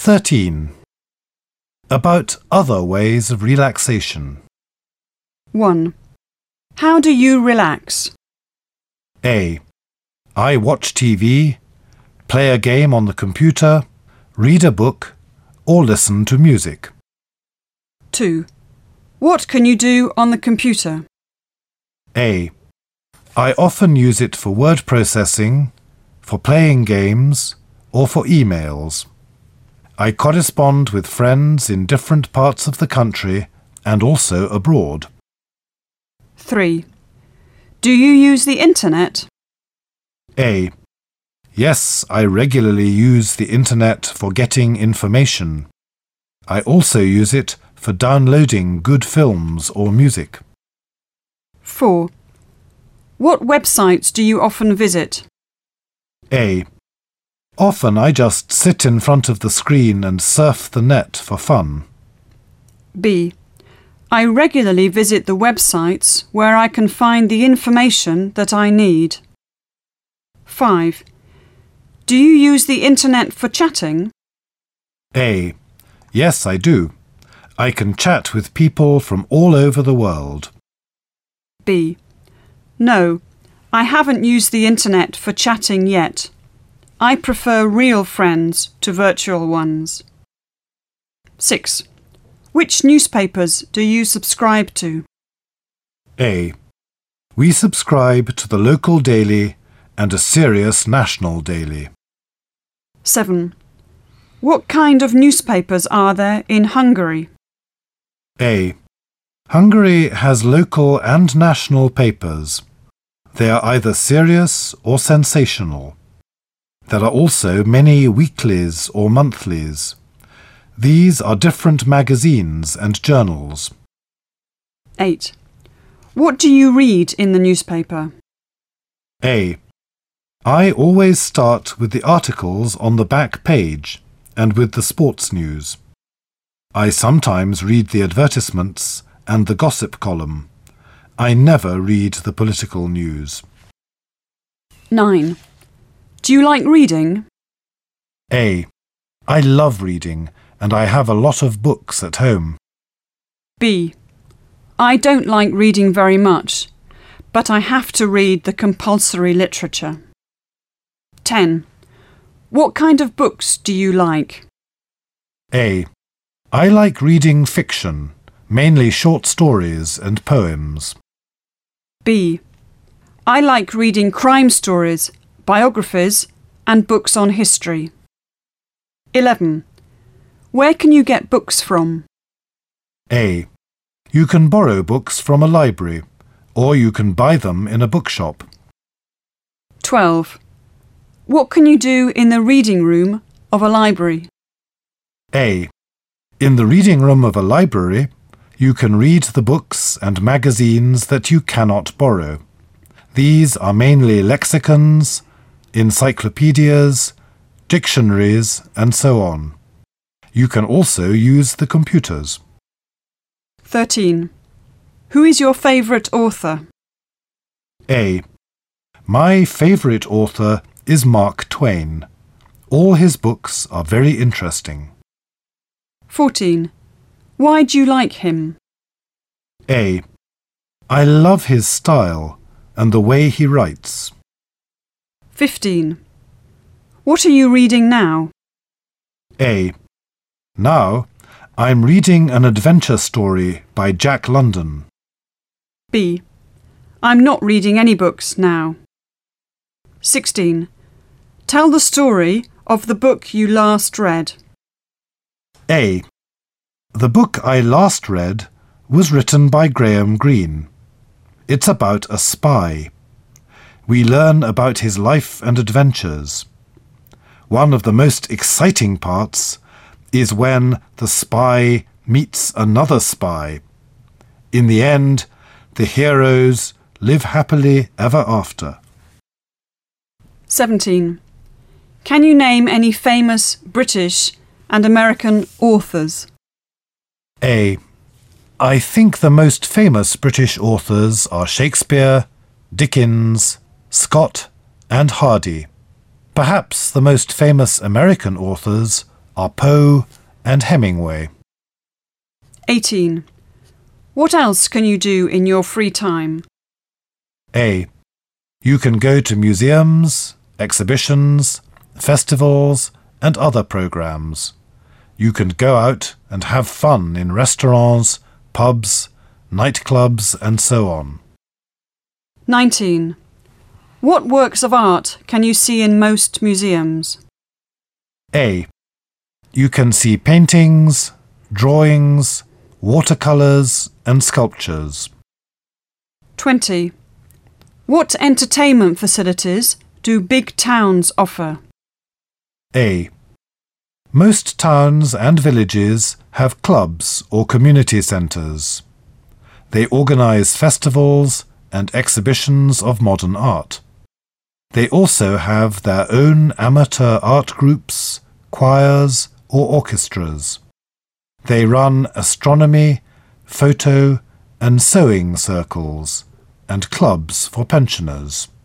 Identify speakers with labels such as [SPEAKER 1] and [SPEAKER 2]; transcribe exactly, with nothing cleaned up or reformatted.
[SPEAKER 1] thirteen. About other ways of relaxation.
[SPEAKER 2] one. How do you relax?
[SPEAKER 1] A. I watch T V, play a game on the computer, read a book, or listen to music.
[SPEAKER 2] two. What can you do on the computer?
[SPEAKER 1] A. I often use it for word processing, for playing games, or for emails. I correspond with friends in different parts of the country and also abroad.
[SPEAKER 2] three. Do you use the internet?
[SPEAKER 1] A. Yes, I regularly use the internet for getting information. I also use it for downloading good films or music.
[SPEAKER 2] four. What websites do you often visit?
[SPEAKER 1] A. Often I just sit in front of the screen and surf the net for fun.
[SPEAKER 2] B. I regularly visit the websites where I can find the information that I need. five. Do you use the internet for chatting?
[SPEAKER 1] A. Yes, I do. I can chat with people from all over the world.
[SPEAKER 2] B. No, I haven't used the internet for chatting yet. I prefer real friends to virtual ones. six. Which newspapers do you subscribe to?
[SPEAKER 1] A. We subscribe to the local daily and a serious national daily.
[SPEAKER 2] seven. What kind of newspapers are there in Hungary?
[SPEAKER 1] A. Hungary has local and national papers. They are either serious or sensational. There are also many weeklies or monthlies. These are different magazines and journals.
[SPEAKER 2] eight. What do you read in the newspaper?
[SPEAKER 1] A. I always start with the articles on the back page and with the sports news. I sometimes read the advertisements and the gossip column. I never read the political news.
[SPEAKER 2] nine. Do you like reading?
[SPEAKER 1] A. I love reading and I have a lot of books at home.
[SPEAKER 2] B. I don't like reading very much, but I have to read the compulsory literature. ten. What kind of books do you like?
[SPEAKER 1] A. I like reading fiction, mainly short stories and poems.
[SPEAKER 2] B. I like reading crime stories, biographies, and books on history. eleven. Where can you get books from?
[SPEAKER 1] A. You can borrow books from a library, or you can buy them in a bookshop.
[SPEAKER 2] twelve. What can you do in the reading room of a library?
[SPEAKER 1] A. In the reading room of a library, you can read the books and magazines that you cannot borrow. These are mainly lexicons, encyclopedias, dictionaries, and so on. You can also use the computers.
[SPEAKER 2] thirteen. Who is your favourite author?
[SPEAKER 1] A. My favourite author is Mark Twain. All his books are very interesting.
[SPEAKER 2] fourteen. Why do you like him?
[SPEAKER 1] A. I love his style and the way he writes.
[SPEAKER 2] fifteen. What are you reading now?
[SPEAKER 1] A. Now, I'm reading an adventure story by Jack London.
[SPEAKER 2] B. I'm not reading any books now. sixteen. Tell the story of the book you last read.
[SPEAKER 1] A. The book I last read was written by Graham Greene. It's about a spy. We learn about his life and adventures. One of the most exciting parts is when the spy meets another spy. In the end, the heroes live happily ever after.
[SPEAKER 2] seventeen. Can you name any famous British and American authors?
[SPEAKER 1] A. I think the most famous British authors are Shakespeare, Dickens, Scott, and Hardy. Perhaps the most famous American authors are Poe and Hemingway.
[SPEAKER 2] eighteen. What else can you do in your free time?
[SPEAKER 1] A. You can go to museums, exhibitions, festivals, and other programs. You can go out and have fun in restaurants, pubs, nightclubs, and so on.
[SPEAKER 2] nineteen. What works of art can you see in most museums?
[SPEAKER 1] A. You can see paintings, drawings, watercolours, and sculptures.
[SPEAKER 2] twenty. What entertainment facilities do big towns offer?
[SPEAKER 1] A. Most towns and villages have clubs or community centres. They organise festivals and exhibitions of modern art. They also have their own amateur art groups, choirs, or orchestras. They run astronomy, photo, and sewing circles, and clubs for pensioners.